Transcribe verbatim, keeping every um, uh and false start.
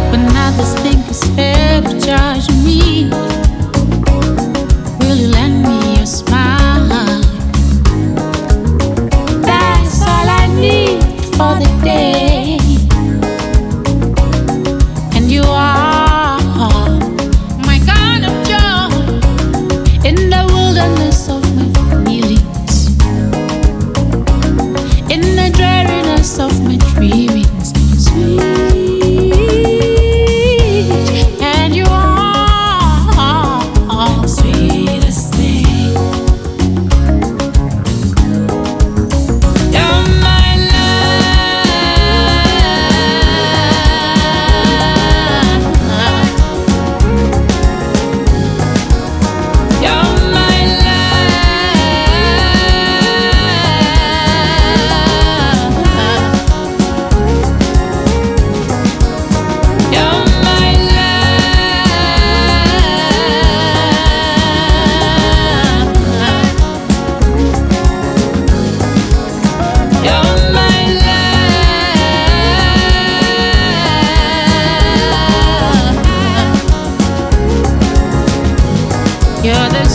When others think it's fair to judge me, will you lend me your smile? That's all I need for the day. And you are my kind of joy in the wilderness of my feelings, in the dreariness of my dreamings. Sweet, and you are sweetest thing. You're my love. You're my love. You're my love. You're my love. You're the